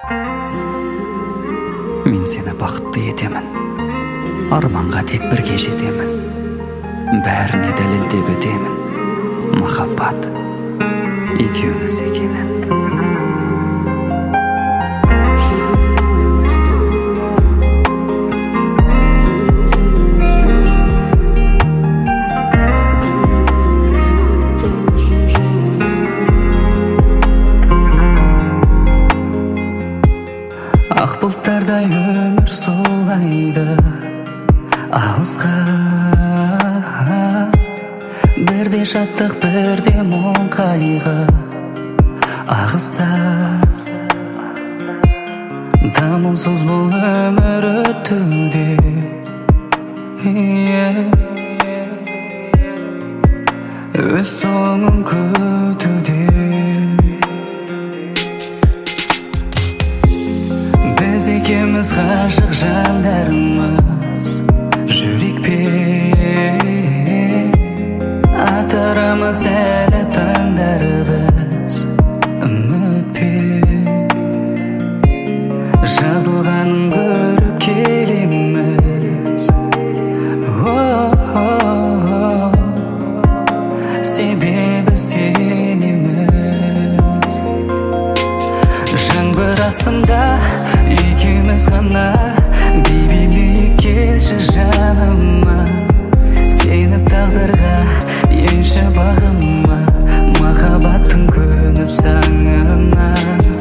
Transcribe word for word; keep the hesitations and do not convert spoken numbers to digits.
Мен сені бақытты етемін, арманға тек бірге жетемін, бәріне дәлелдеп өтемін, махаббат екеуміз екенін. Ақ бұлттардай өмір солайды алысқа, бірде шаттық бірде мұң қайғы ағыста. Дамылсыз бұл өмір өтуде, өз соңын күтуде. Біз екеуміз ғашық жандарымыз жүрекпен атарамыз әлі таңдары біз үмітпен. Жазылғанын көріп келеміз, себебі сенеміз. Жаңбыр астында екеуміз ғана, бейбілейік келші жаныма. Сеніп тағдырға енші бағыма, махаббаттың көніп саңына.